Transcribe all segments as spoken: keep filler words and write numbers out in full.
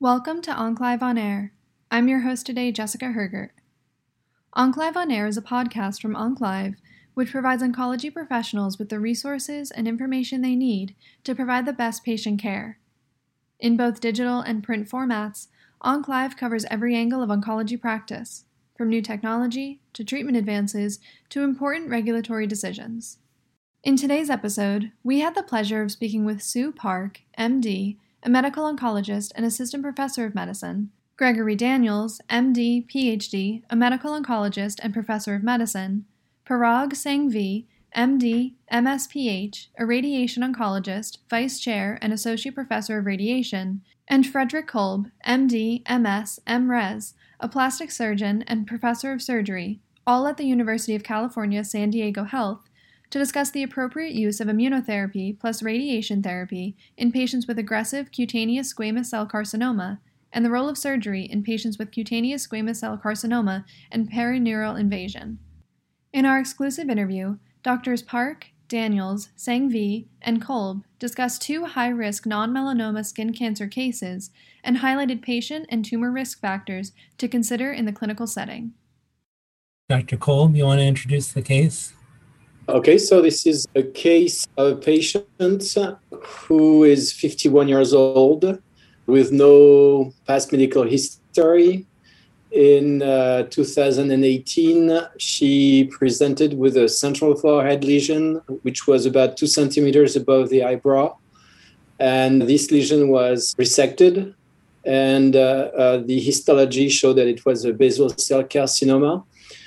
Welcome to Enclive on Air. I'm your host today, Jessica Hergert. Enclive on Air is a podcast from Enclive, which provides oncology professionals with the resources and information they need to provide the best patient care. In both digital and print formats, Enclive covers every angle of oncology practice, from new technology to treatment advances to important regulatory decisions. In today's episode, we had the pleasure of speaking with Sue Park, M D, a medical oncologist and assistant professor of medicine, Gregory Daniels, M D, P H D, a medical oncologist and professor of medicine, Parag Sanghvi, M D, M S P H, a radiation oncologist, vice chair, and associate professor of radiation, and Frederick Kolb, M D, M S, M Res, a plastic surgeon and professor of surgery, all at the University of California, San Diego Health, to discuss the appropriate use of immunotherapy plus radiation therapy in patients with aggressive cutaneous squamous cell carcinoma and the role of surgery in patients with cutaneous squamous cell carcinoma and perineural invasion. In our exclusive interview, Doctors Park, Daniels, Sanghvi, and Kolb discussed two high-risk non-melanoma skin cancer cases and highlighted patient and tumor risk factors to consider in the clinical setting. Doctor Kolb, you want to introduce the case? Okay, so this is a case of a patient who is fifty-one years old with no past medical history. In uh, two thousand eighteen, she presented with a central forehead lesion, which was about two centimeters above the eyebrow. And this lesion was resected, and uh, uh, the histology showed that it was a basal cell carcinoma.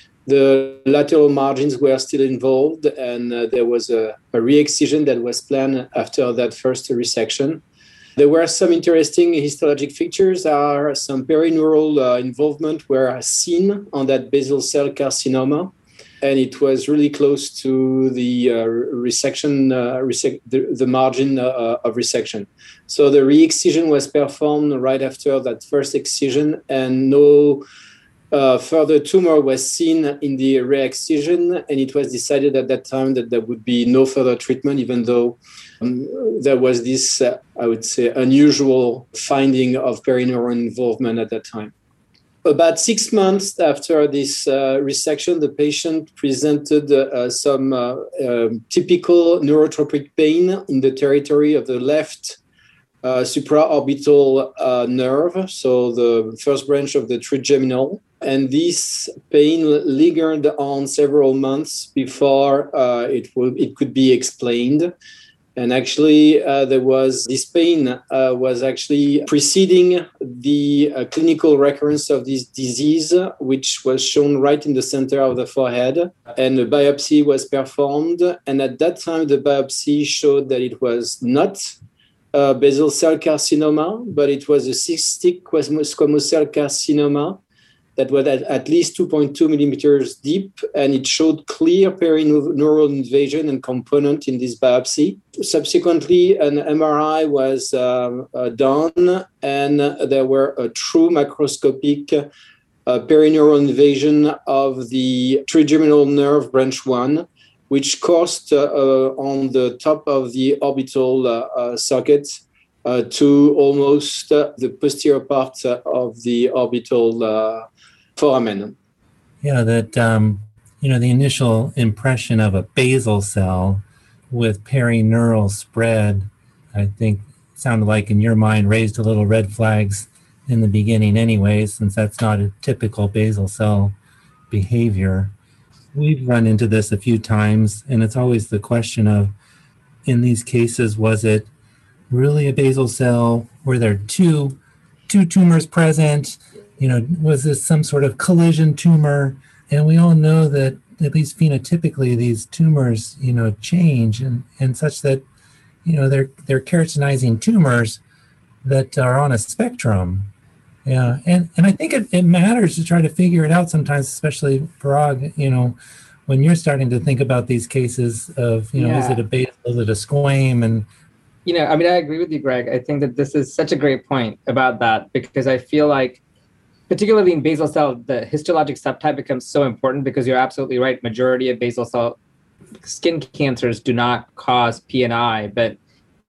The lateral margins were still involved, and uh, there was a, a re-excision that was planned after that first resection. There were some interesting histologic features. There are some perineural uh, involvement were seen on that basal cell carcinoma, and it was really close to the uh, resection, uh, resec- the, the margin uh, of resection. So the re-excision was performed right after that first excision, and no Uh, further tumor was seen in the re-excision, and it was decided at that time that there would be no further treatment, even though um, there was this, uh, I would say, unusual finding of perineural involvement at that time. About six months after this uh, resection, the patient presented uh, some uh, uh, typical neurotropic pain in the territory of the left uh, supraorbital uh, nerve, so the first branch of the trigeminal. And this pain lingered on several months before uh, it would it could be explained. And actually, uh, there was this pain uh, was actually preceding the uh, clinical recurrence of this disease, which was shown right in the center of the forehead. And a biopsy was performed. And at that time, the biopsy showed that it was not uh, basal cell carcinoma, but it was a cystic squamous cell carcinoma that was at, at least two point two millimeters deep, and it showed clear perineural invasion and component in this biopsy. Subsequently, an M R I was um, uh, done, and there were a true macroscopic uh, perineural invasion of the trigeminal nerve branch one, which coursed uh, uh, on the top of the orbital uh, uh, socket uh, to almost uh, the posterior part uh, of the orbital uh, foramen. Yeah, that, um, you know, the initial impression of a basal cell with perineural spread, I think sounded like in your mind raised a little red flags in the beginning anyway, since that's not a typical basal cell behavior. We've run into this a few times, and it's always the question of, in these cases, was it really a basal cell? Were there two, two tumors present? You know, was this some sort of collision tumor? And we all know that, at least phenotypically, these tumors, you know, change and, and such that, you know, they're they're keratinizing tumors that are on a spectrum. Yeah, and, and I think it, it matters to try to figure it out sometimes, especially Parag, you know, when you're starting to think about these cases of, you know, yeah. is it a basal, is it a squame? And you know, I mean, I agree with you, Greg. I think that this is such a great point about that, because I feel like particularly in basal cell, the histologic subtype becomes so important, because you're absolutely right. Majority of basal cell skin cancers do not cause P N I, but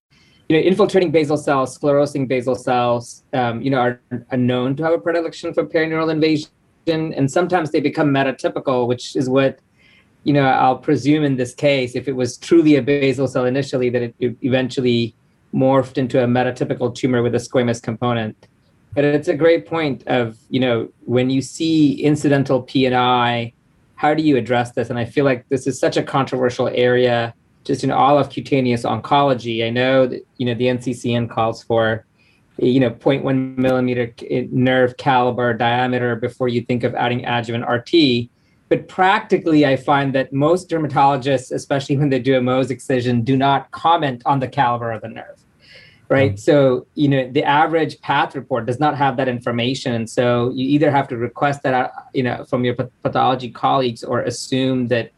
you know, infiltrating basal cells, sclerosing basal cells, um, you know, are, are known to have a predilection for perineural invasion, and sometimes they become metatypical, which is what, you know, I'll presume in this case, if it was truly a basal cell initially, that it, it eventually morphed into a metatypical tumor with a squamous component. But it's a great point of, you know, when you see incidental P N I, how do you address this? And I feel like this is such a controversial area just in all of cutaneous oncology. I know that, you know, the N C C N calls for, you know, zero point one millimeter nerve caliber diameter before you think of adding adjuvant R T. But practically, I find that most dermatologists, especially when they do a Mohs excision, do not comment on the caliber of the nerve, right? Mm-hmm. So, you know, the average path report does not have that information. And so you either have to request that, you know, from your pathology colleagues or assume that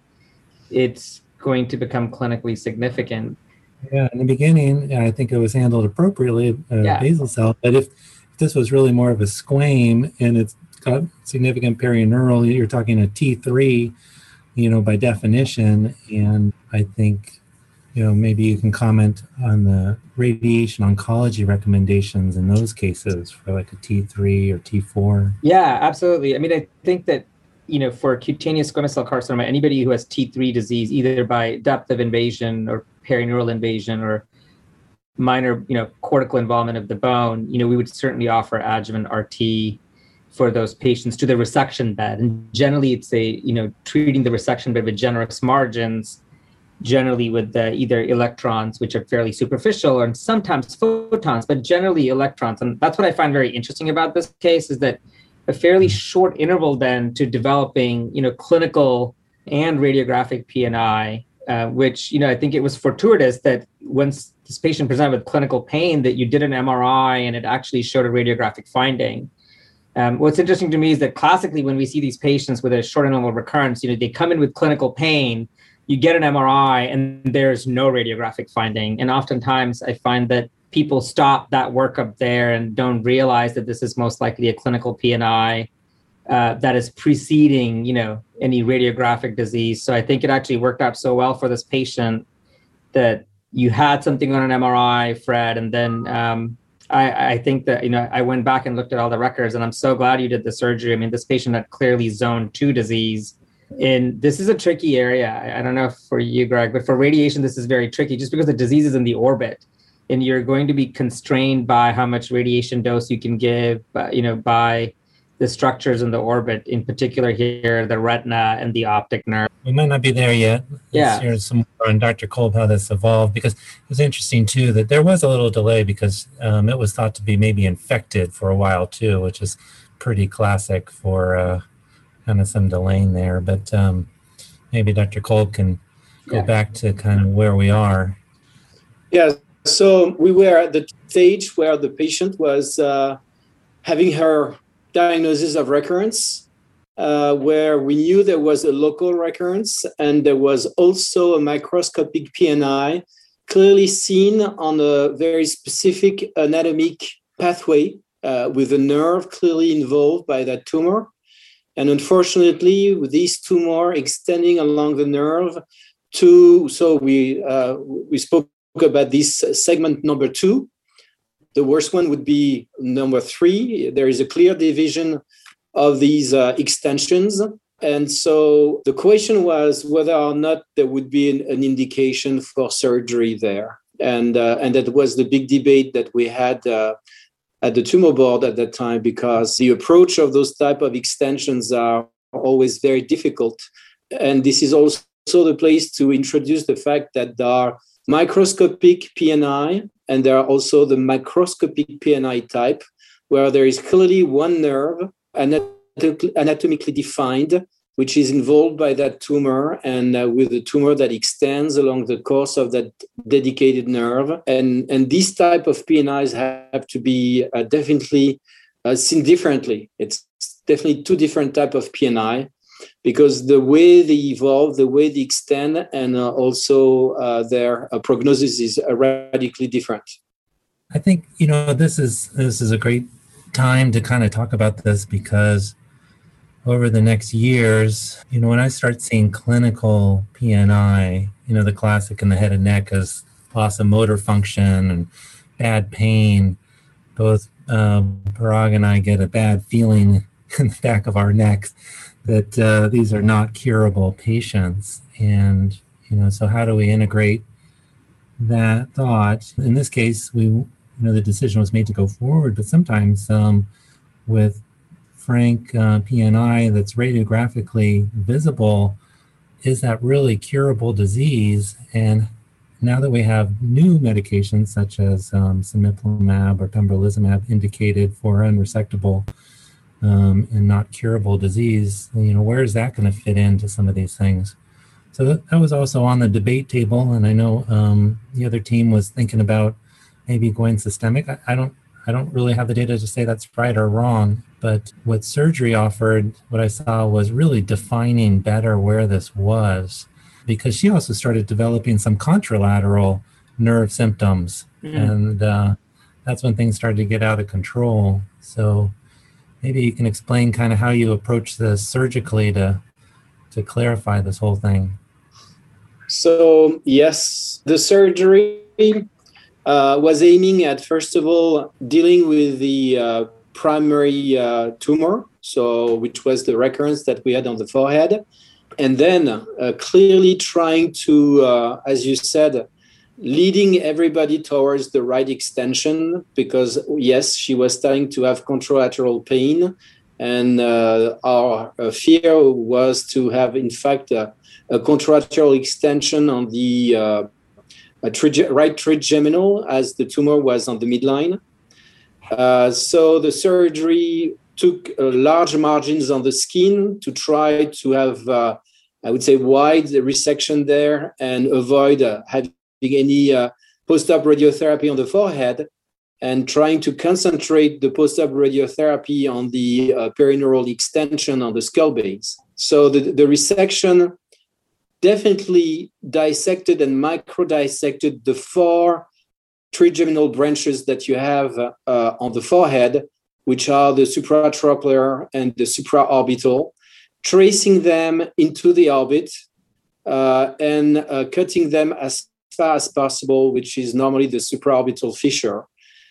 it's going to become clinically significant. Yeah, in the beginning, I think it was handled appropriately, uh, yeah. basal cell. But if, if this was really more of a squame and it's got significant perineural, you're talking a T three, you know, by definition. And I think, you know, maybe you can comment on the radiation oncology recommendations in those cases for like a T three or T four. Yeah, absolutely. I mean, I think that, you know, for cutaneous squamous cell carcinoma, anybody who has T three disease, either by depth of invasion or perineural invasion or minor, you know, cortical involvement of the bone, you know, we would certainly offer adjuvant R T for those patients to the resection bed. And generally it's a, you know, treating the resection bed with generous margins, generally with the, either electrons, which are fairly superficial, and sometimes photons, but generally electrons. And that's what I find very interesting about this case, is that a fairly short interval then to developing, you know, clinical and radiographic P N I, uh, which, you know, I think it was fortuitous that once this patient presented with clinical pain that you did an M R I and it actually showed a radiographic finding. Um, what's interesting to me is that classically, when we see these patients with a short interval recurrence, you know, they come in with clinical pain, you get an M R I, and there's no radiographic finding. And oftentimes I find that people stop that workup there and don't realize that this is most likely a clinical P N I uh, that is preceding, you know, any radiographic disease. So I think it actually worked out so well for this patient that you had something on an M R I, Fred, and then um, I, I think that, you know, I went back and looked at all the records, and I'm so glad you did the surgery. I mean, this patient had clearly zone two disease. And this is a tricky area. I, I don't know if for you, Greg, but for radiation, this is very tricky just because the disease is in the orbit. And you're going to be constrained by how much radiation dose you can give, uh, you know, by the structures in the orbit, in particular here, the retina and the optic nerve. We might not be there yet. Yeah. Let's hear some more on Doctor Kolb, how this evolved, because it was interesting, too, that there was a little delay because um, it was thought to be maybe infected for a while, too, which is pretty classic for uh, kind of some delaying there. But um, maybe Doctor Kolb can go yeah. back to kind of where we are. Yeah. So we were at the stage where the patient was uh, having her diagnosis of recurrence, uh, where we knew there was a local recurrence and there was also a microscopic P N I clearly seen on a very specific anatomic pathway uh, with a nerve clearly involved by that tumor. And unfortunately, with this tumor extending along the nerve to, so we uh, we spoke about this segment number two. The worst one would be number three. There is a clear division of these uh, extensions. And so the question was whether or not there would be an, an indication for surgery there. And, uh, and that was the big debate that we had uh, at the tumor board at that time, because the approach of those type of extensions are always very difficult. And this is also the place to introduce the fact that there are microscopic P N I, and there are also the macroscopic P N I type, where there is clearly one nerve anatomically defined, which is involved by that tumor, and uh, with a tumor that extends along the course of that dedicated nerve. And, and these type of P N Is have to be uh, definitely uh, seen differently. It's definitely two different type of P N I, because the way they evolve, the way they extend, and uh, also uh, their uh, prognosis is uh, radically different. I think, you know, this is this is a great time to kind of talk about this, because over the next years, you know, when I start seeing clinical P N I, you know, the classic in the head and neck is loss of motor function and bad pain. Both uh, Parag and I get a bad feeling in the back of our necks that uh, these are not curable patients. And, you know, so how do we integrate that thought? In this case, we, you know, the decision was made to go forward, but sometimes um, with frank uh, P N I that's radiographically visible, is that really curable disease? And now that we have new medications such as um, cemiplimab or pembrolizumab indicated for unresectable um, and not curable disease, you know, where is that going to fit into some of these things? So that, that was also on the debate table, and I know um, the other team was thinking about maybe going systemic. I, I don't, I don't really have the data to say that's right or wrong, but what surgery offered, what I saw was really defining better where this was, because she also started developing some contralateral nerve symptoms, mm-hmm. and uh, that's when things started to get out of control. So maybe you can explain kind of how you approach this surgically to to clarify this whole thing. So yes, the surgery uh, was aiming at, first of all, dealing with the uh, primary uh, tumor, so which was the recurrence that we had on the forehead. And then uh, clearly trying to, uh, as you said, leading everybody towards the right extension, because yes, she was starting to have contralateral pain. And uh, our uh, fear was to have, in fact, uh, a contralateral extension on the uh, tri- right trigeminal, as the tumor was on the midline. Uh, so the surgery took uh, large margins on the skin to try to have, uh, I would say, wide resection there and avoid uh, having any uh, post-op radiotherapy on the forehead, and trying to concentrate the post-op radiotherapy on the uh, perineural extension on the skull base. So the, the resection definitely dissected and micro-dissected the four trigeminal branches that you have uh, on the forehead, which are the supratrochlear and the supraorbital, tracing them into the orbit uh, and uh, cutting them as far as possible, which is normally the supraorbital fissure.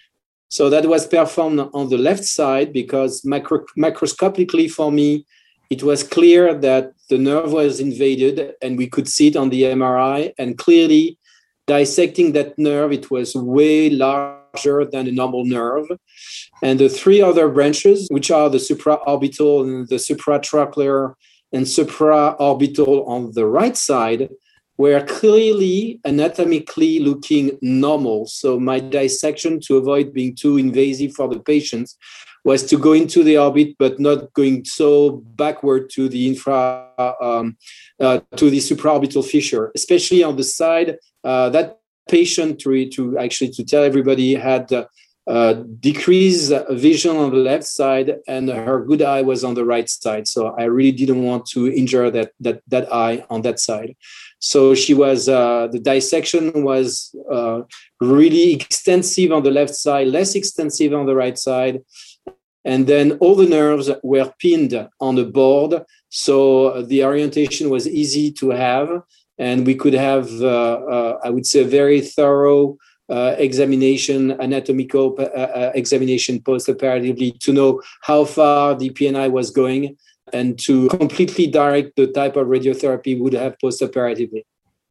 So that was performed on the left side because macro- macroscopically for me, it was clear that the nerve was invaded, and we could see it on the M R I, and clearly dissecting that nerve, it was way larger than a normal nerve. And the three other branches, which are the supraorbital and the supratrochlear and supraorbital on the right side, were clearly anatomically looking normal. So my dissection, to avoid being too invasive for the patients, was to go into the orbit, but not going so backward to the infra, um, uh, to the supraorbital fissure, especially on the side. Uh, that patient, to, to actually to tell everybody, had uh, uh, decreased vision on the left side, and her good eye was on the right side. So I really didn't want to injure that that that eye on that side. So she was, uh, the dissection was uh, really extensive on the left side, less extensive on the right side. And then all the nerves were pinned on a board. So the orientation was easy to have. And we could have, uh, uh, I would say, a very thorough uh, examination, anatomical uh, uh, examination post-operatively to know how far the P N I was going, and to completely direct the type of radiotherapy we would have post-operatively.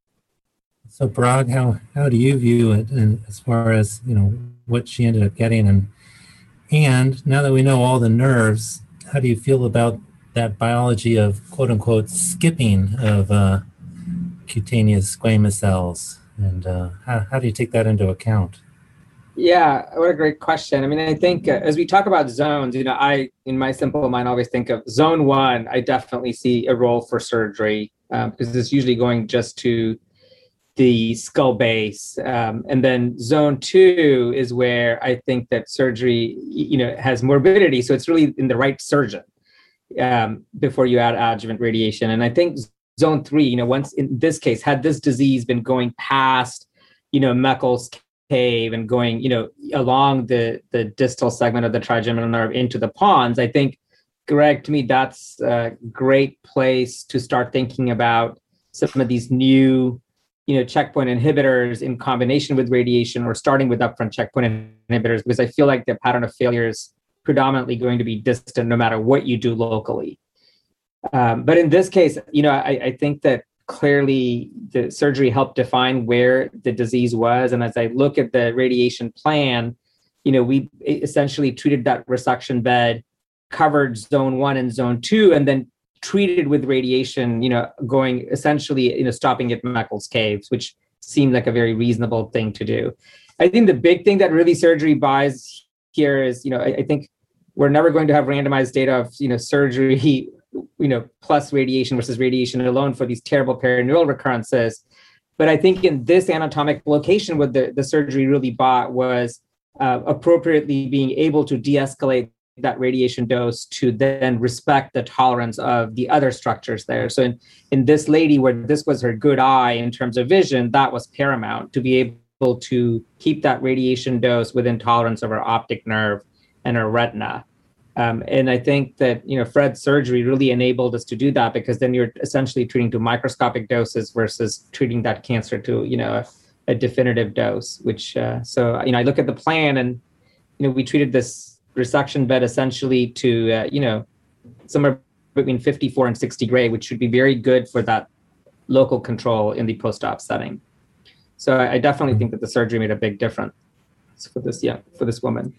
So Parag, how, how do you view it, and as far as, you know, what she ended up getting? And, and now that we know all the nerves, how do you feel about that biology of quote unquote skipping of uh, cutaneous squamous cells? And uh, how, how do you take that into account? Yeah, what a great question. I mean, I think uh, as we talk about zones, you know, I, in my simple mind, always think of zone one. I definitely see a role for surgery um, because it's usually going just to the skull base. Um, and then zone two is where I think that surgery, you know, has morbidity. So it's really in the right surgeon um, before you add adjuvant radiation. And I think zone three, you know, once in this case, had this disease been going past, you know, Meckel's cave and going, you know, along the the distal segment of the trigeminal nerve into the pons, I think, Greg, to me, that's a great place to start thinking about some of these new you know, checkpoint inhibitors in combination with radiation or starting with upfront checkpoint inhibitors, because I feel like the pattern of failure is predominantly going to be distant no matter what you do locally. Um, but in this case, you know, I, I think that clearly the surgery helped define where the disease was. And as I look at the radiation plan, you know, we essentially treated that resection bed, covered zone one and zone two, and then treated with radiation, you know, going essentially, you know, stopping at Meckel's caves, which seemed like a very reasonable thing to do. I think the big thing that really surgery buys here is, you know, I, I think we're never going to have randomized data of, you know, surgery, you know, plus radiation versus radiation alone for these terrible perineural recurrences. But I think in this anatomic location, what the, the surgery really bought was uh, appropriately being able to de-escalate that radiation dose to then respect the tolerance of the other structures there. So in, in this lady, where this was her good eye in terms of vision, that was paramount, to be able to keep that radiation dose within tolerance of her optic nerve and her retina. Um, and I think that, you know, Fred's surgery really enabled us to do that, because then you're essentially treating to microscopic doses versus treating that cancer to, you know, a, a definitive dose, which, uh, so, you know, I look at the plan and, you know, we treated this resection bed essentially to, uh, you know, somewhere between fifty-four and sixty gray, which should be very good for that local control in the post-op setting. So I, I definitely think that the surgery made a big difference for this, yeah, for this woman.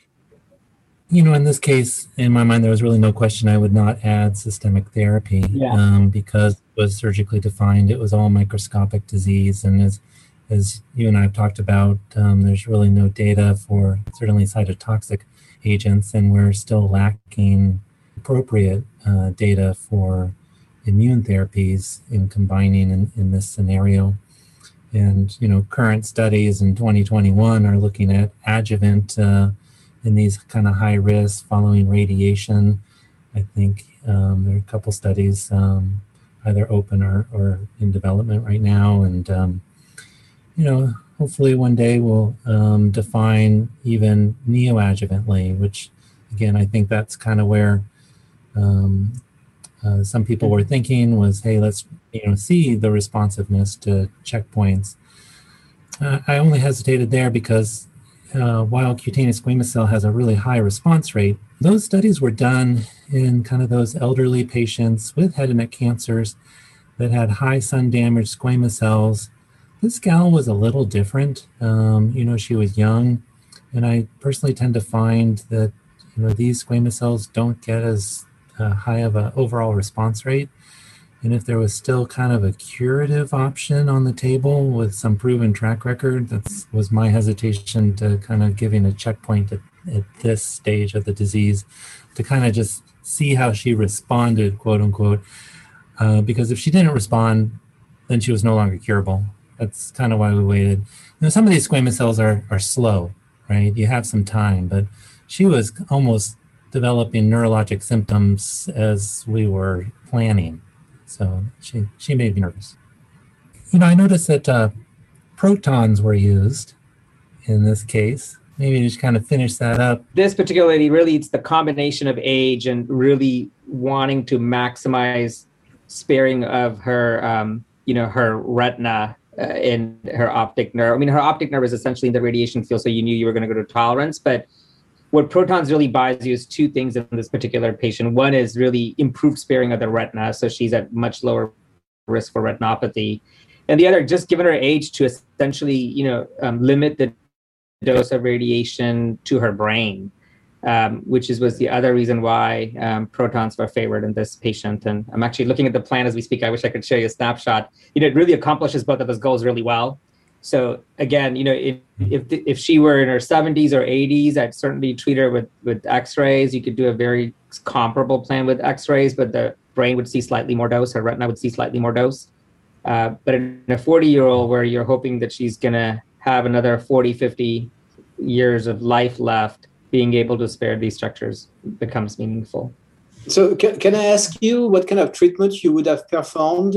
You know, in this case, in my mind, there was really no question I would not add systemic therapy yeah. um, because it was surgically defined. It was all microscopic disease. And as as you and I have talked about, um, there's really no data for certainly cytotoxic agents, and we're still lacking appropriate uh, data for immune therapies in combining in, in this scenario. And, you know, current studies in twenty twenty-one are looking at adjuvant uh, in these kind of high risk following radiation. I think um, there are a couple studies um, either open or, or in development right now. And, um, you know, hopefully one day we'll um, define even neoadjuvantly, which again, I think that's kind of where um, uh, some people were thinking was, hey, let's, you know, see the responsiveness to checkpoints. Uh, I only hesitated there because uh, while cutaneous squamous cell has a really high response rate, those studies were done in kind of those elderly patients with head and neck cancers that had high sun damaged squamous cells. This gal was a little different. Um, you know, she was young, and I personally tend to find that, you know, these squamous cells don't get as uh, high of an overall response rate. And if there was still kind of a curative option on the table with some proven track record, that was my hesitation to kind of giving a checkpoint at, at this stage of the disease to kind of just see how she responded, quote unquote. Uh, because if she didn't respond, then she was no longer curable. That's kind of why we waited. You know, some of these squamous cells are, are slow, right? You have some time, but she was almost developing neurologic symptoms as we were planning. So she, she made me nervous. You know, I noticed that uh, protons were used in this case. Maybe just kind of finish that up. This particularly, really, it's the combination of age and really wanting to maximize sparing of her, um, you know, her retina uh, in her optic nerve. I mean, her optic nerve is essentially in the radiation field, so you knew you were going to go to tolerance. But what protons really buys you is two things in this particular patient. One is really improved sparing of the retina, so she's at much lower risk for retinopathy. And the other, just given her age, to essentially, you know, um, limit the dose of radiation to her brain, um, which is was the other reason why um, protons were favored in this patient. And I'm actually looking at the plan as we speak. I wish I could show you a snapshot. You know, it really accomplishes both of those goals really well. So again, you know, if if if she were in her seventies or eighties, I'd certainly treat her with with X-rays. You could do a very comparable plan with X-rays, but the brain would see slightly more dose. Her retina would see slightly more dose. Uh, but in a forty-year-old, where you're hoping that she's going to have another forty, fifty years of life left, being able to spare these structures becomes meaningful. So can, can I ask you what kind of treatment you would have performed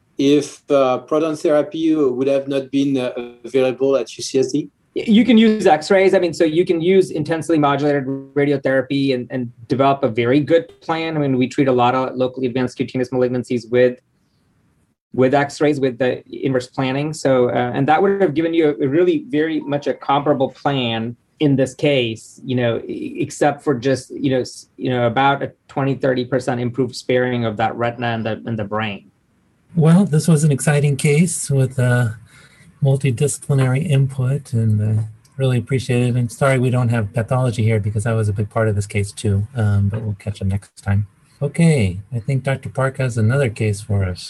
if uh, proton therapy would have not been uh, available at U C S D? You can use X-rays. I mean, so you can use intensely modulated radiotherapy and, and develop a very good plan. I mean, we treat a lot of locally advanced cutaneous malignancies with with X-rays, with the inverse planning. So, uh, and that would have given you a, a really very much a comparable plan in this case, you know, except for just, you know, you know, about a twenty, thirty percent improved sparing of that retina and the, and the brain. Well, this was an exciting case with uh, multidisciplinary input, and uh, really appreciate it. And sorry we don't have pathology here because I was a big part of this case too, um, but we'll catch up next time. Okay, I think Doctor Park has another case for us.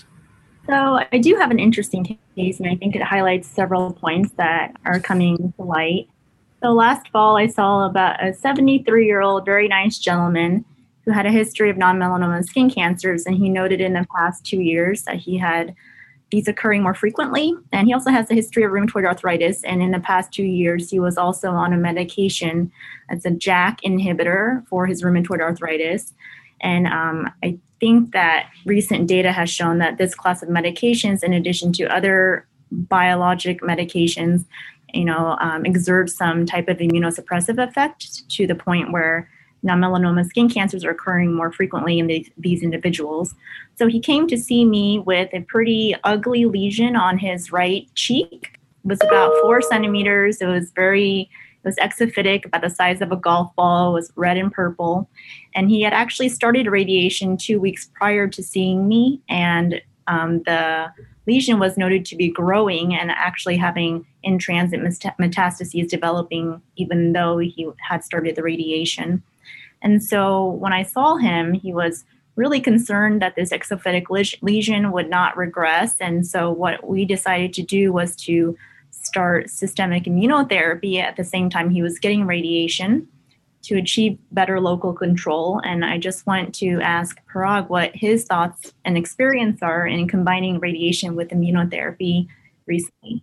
So I do have an interesting case, and I think it highlights several points that are coming to light. So last fall, I saw about a seventy-three-year-old, very nice gentleman who had a history of non-melanoma skin cancers, and he noted in the past two years that he had these occurring more frequently. And he also has a history of rheumatoid arthritis, and in the past two years, he was also on a medication as a JAK inhibitor for his rheumatoid arthritis. And um, I think that recent data has shown that this class of medications, in addition to other biologic medications, you know, um, exert some type of immunosuppressive effect to the point where non-melanoma skin cancers are occurring more frequently in the, these individuals. So he came to see me with a pretty ugly lesion on his right cheek. It was about four centimeters. It was very, it was exophytic, about the size of a golf ball. It was red and purple. And he had actually started radiation two weeks prior to seeing me. And um, the lesion was noted to be growing and actually having in-transit metastases developing, even though he had started the radiation. And so when I saw him, he was really concerned that this exophytic lesion would not regress. And so what we decided to do was to start systemic immunotherapy at the same time he was getting radiation to achieve better local control. And I just want to ask Parag what his thoughts and experience are in combining radiation with immunotherapy recently.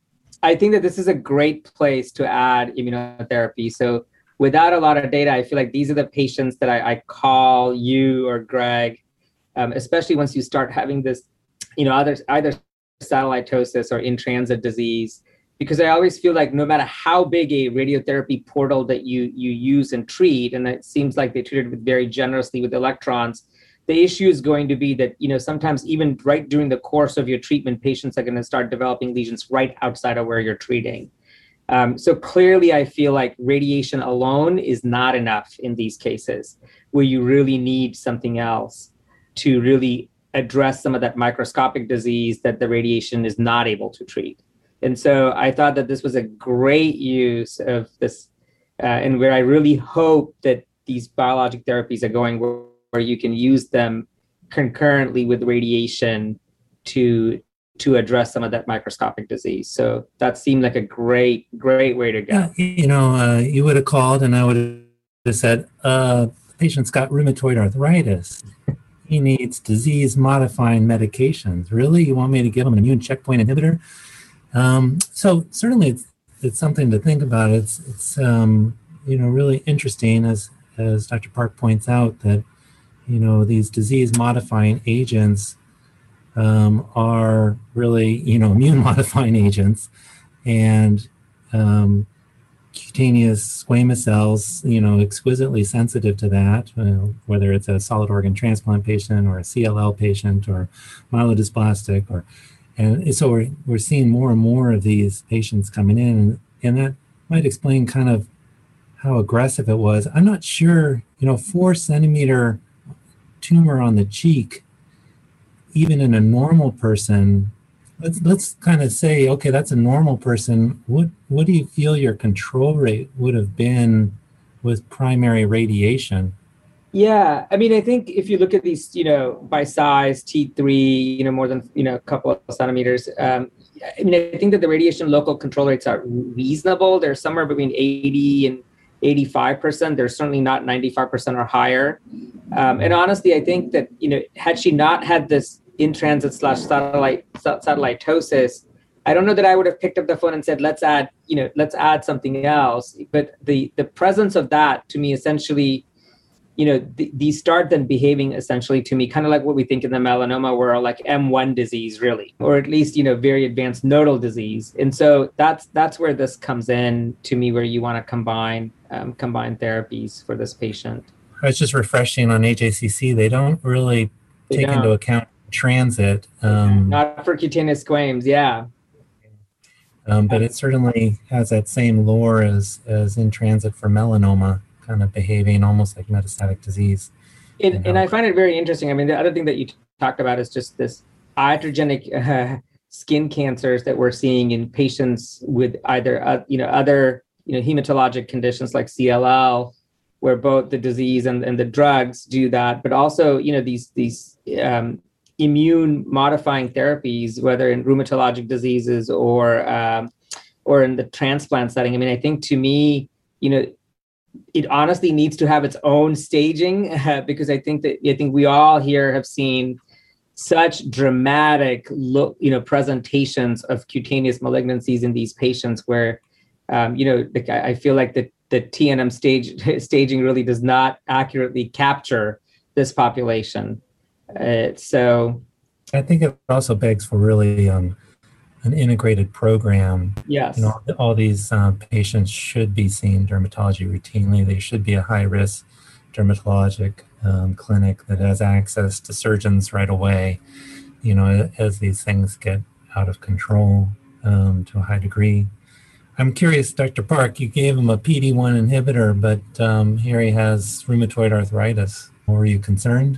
I think that this is a great place to add immunotherapy. So without a lot of data, I feel like these are the patients that I, I call you or Greg, um, especially once you start having this, you know, either, either satellotosis or in-transit disease, because I always feel like no matter how big a radiotherapy portal that you, you use and treat, and it seems like they treated it very generously with electrons, the issue is going to be that, you know, sometimes even right during the course of your treatment, patients are going to start developing lesions right outside of where you're treating. Um, so clearly, I feel like radiation alone is not enough in these cases where you really need something else to really address some of that microscopic disease that the radiation is not able to treat. And so I thought that this was a great use of this, uh, and where I really hope that these biologic therapies are going where, where you can use them concurrently with radiation to to address some of that microscopic disease. So that seemed like a great, great way to go. Yeah, you know, uh, you would have called and I would have said, uh, the patient's got rheumatoid arthritis. He needs disease-modifying medications. Really? You want me to give him an immune checkpoint inhibitor? Um, so certainly it's, it's something to think about. It's, it's um, you know, really interesting, as, as Doctor Park points out, that, you know, these disease-modifying agents Um, are really, you know, immune-modifying agents, and um, cutaneous squamous cells, you know, exquisitely sensitive to that, uh, whether it's a solid organ transplant patient or a C L L patient or myelodysplastic, or, and so we're we're seeing more and more of these patients coming in, and, and that might explain kind of how aggressive it was. I'm not sure, you know, four centimeter tumor on the cheek, even in a normal person, let's let's kind of say, okay, that's a normal person. What what do you feel your control rate would have been with primary radiation? Yeah, I mean, I think if you look at these, you know, by size, T three, you know, more than, you know, a couple of centimeters. Um, I mean, I think that the radiation local control rates are reasonable. They're somewhere between eighty and eighty-five percent. They're certainly not ninety-five percent or higher. Um, and honestly, I think that, you know, had she not had this in-transit slash satellite satellotosis, I don't know that I would have picked up the phone and said, let's add, you know, let's add something else. But the the presence of that to me essentially, you know, th- these start then behaving essentially to me kind of like what we think in the melanoma world, like M one disease, really, or at least, you know, very advanced nodal disease. And so that's that's where this comes in to me, where you want to combine um, combine therapies for this patient. It's just refreshing on A J C C. They don't really They take don't. into account transit. Um, Not for cutaneous squames, yeah. Um, but it certainly has that same lore as, as in transit for melanoma, kind of behaving almost like metastatic disease. And, and and I find it very interesting. I mean, the other thing that you t- talked about is just this iatrogenic uh, skin cancers that we're seeing in patients with either, uh, you know, other, you know, hematologic conditions like C L L, where both the disease and, and the drugs do that, but also, you know, these, these um, immune modifying therapies, whether in rheumatologic diseases or um, or in the transplant setting. I mean, I think to me, you know, it honestly needs to have its own staging uh, because I think that I think we all here have seen such dramatic look, you know, presentations of cutaneous malignancies in these patients where, um, you know, the, I feel like the the T N M stage staging really does not accurately capture this population. Uh, so I think it also begs for really um, an integrated program. Yes. You know, all these uh, patients should be seeing dermatology routinely. They should be a high-risk dermatologic um, clinic that has access to surgeons right away, you know, as these things get out of control um, to a high degree. I'm curious, Doctor Park, you gave him a P D one inhibitor, but um, here he has rheumatoid arthritis. Were you concerned?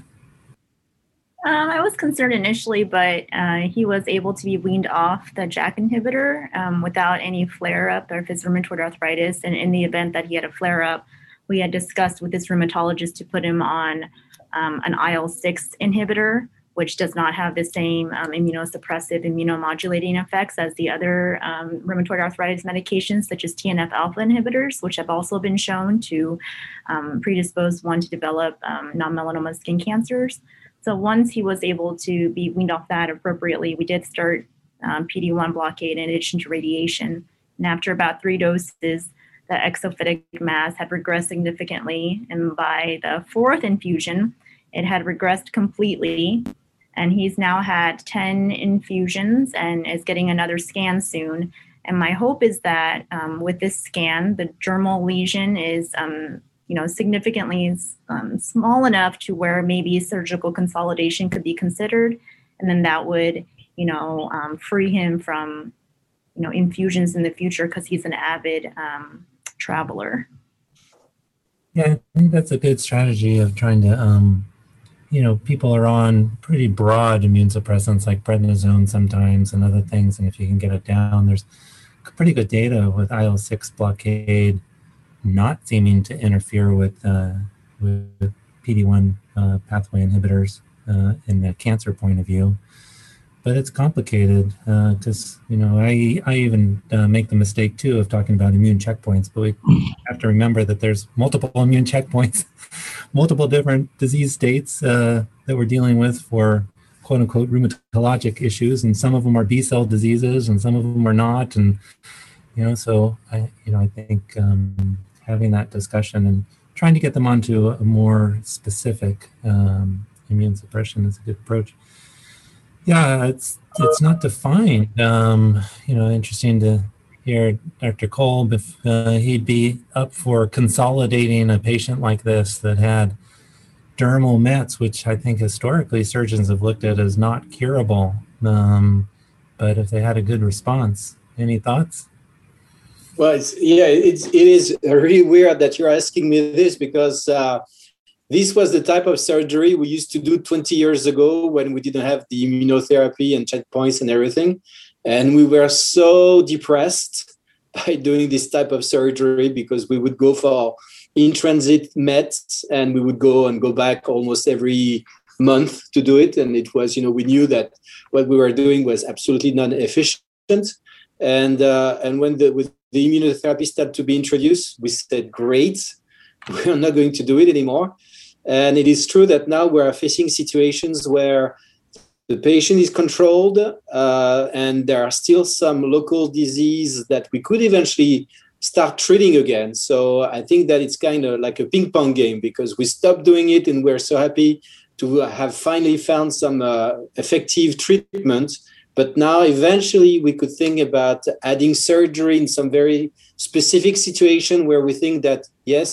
Um, I was concerned initially, but uh, he was able to be weaned off the J A K inhibitor um, without any flare-up of his rheumatoid arthritis. And in the event that he had a flare-up, we had discussed with his rheumatologist to put him on um, an I L six inhibitor, which does not have the same um, immunosuppressive, immunomodulating effects as the other um, rheumatoid arthritis medications, such as T N F alpha inhibitors, which have also been shown to um, predispose one to develop um, non-melanoma skin cancers. So once he was able to be weaned off that appropriately, we did start um, P D one blockade in addition to radiation. And after about three doses, the exophytic mass had regressed significantly. And by the fourth infusion, it had regressed completely. And he's now had ten infusions and is getting another scan soon. And my hope is that um, with this scan, the dermal lesion is um, you know, significantly um, small enough to where maybe surgical consolidation could be considered. And then that would, you know, um, free him from, you know, infusions in the future because he's an avid um, traveler. Yeah, I think that's a good strategy of trying to, um, you know, people are on pretty broad immune suppressants like prednisone sometimes and other things. And if you can get it down, there's pretty good data with I L six blockade not seeming to interfere with, uh, with P D one uh, pathway inhibitors uh, in the cancer point of view. But it's complicated because, uh, you know, I, I even uh, make the mistake, too, of talking about immune checkpoints. But we have to remember that there's multiple immune checkpoints, multiple different disease states uh, that we're dealing with for, quote unquote, rheumatologic issues. And some of them are B-cell diseases and some of them are not. And, you know, so, I, you know, I think um, having that discussion and trying to get them onto a more specific um, immune suppression is a good approach. Yeah, it's it's not defined. Um, you know, interesting to hear Doctor Kolb if uh, he'd be up for consolidating a patient like this that had dermal mets, which I think historically surgeons have looked at as not curable. Um, but if they had a good response, any thoughts? Well, it's, yeah, it's it is really weird that you're asking me this because. Uh, This was the type of surgery we used to do twenty years ago when we didn't have the immunotherapy and checkpoints and everything. And we were so depressed by doing this type of surgery because we would go for in-transit mets and we would go and go back almost every month to do it. And it was, you know, we knew that what we were doing was absolutely non-efficient. And uh, and when the, with the immunotherapy started to be introduced, we said, great, we're not going to do it anymore. And it is true that now we're facing situations where the patient is controlled uh, and there are still some local disease that we could eventually start treating again. So I think that it's kind of like a ping pong game because we stopped doing it and we're so happy to have finally found some uh, effective treatment. But now eventually we could think about adding surgery in some very specific situation where we think that, yes,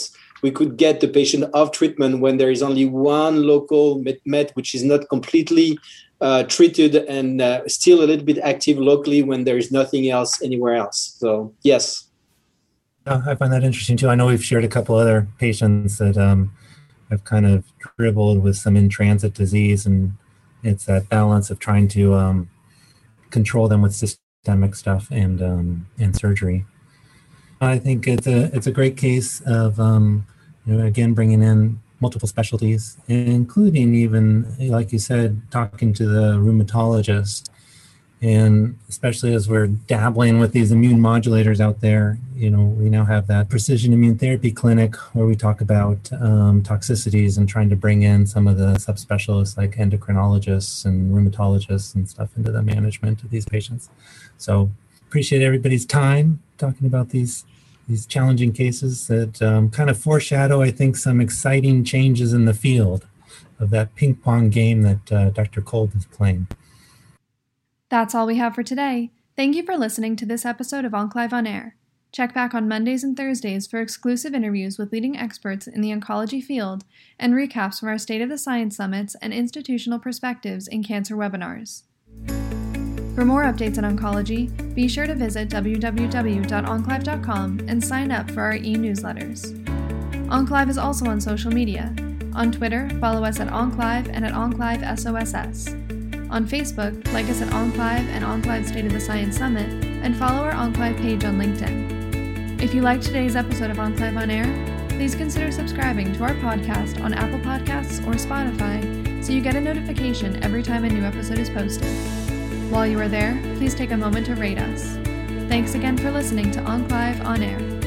we could get the patient off treatment when there is only one local met, met which is not completely uh, treated and uh, still a little bit active locally when there is nothing else anywhere else. So, yes. Oh, I find that interesting too. I know we've shared a couple other patients that um, have kind of dribbled with some in-transit disease, and it's that balance of trying to um, control them with systemic stuff and um, and surgery. I think it's a it's a great case of um, you know, again, bringing in multiple specialties, including even, like you said, talking to the rheumatologist. And especially as we're dabbling with these immune modulators out there, you know, we now have that precision immune therapy clinic where we talk about um, toxicities and trying to bring in some of the subspecialists like endocrinologists and rheumatologists and stuff into the management of these patients. So appreciate everybody's time talking about these these challenging cases that um, kind of foreshadow, I think, some exciting changes in the field of that ping pong game that uh, Doctor Kolb is playing. That's all we have for today. Thank you for listening to this episode of Enclave on Air. Check back on Mondays and Thursdays for exclusive interviews with leading experts in the oncology field and recaps from our State of the Science Summits and institutional perspectives in cancer webinars. For more updates on oncology, be sure to visit w w w dot enclave dot com and sign up for our e-newsletters. Enclave is also on social media. On Twitter, follow us at Enclave and at Enclave S O S S. On Facebook, like us at Enclave and Enclave State of the Science Summit, and follow our Enclave page on LinkedIn. If you liked today's episode of Enclave on Air, please consider subscribing to our podcast on Apple Podcasts or Spotify so you get a notification every time a new episode is posted. While you are there, please take a moment to rate us. Thanks again for listening to Enclave on Air.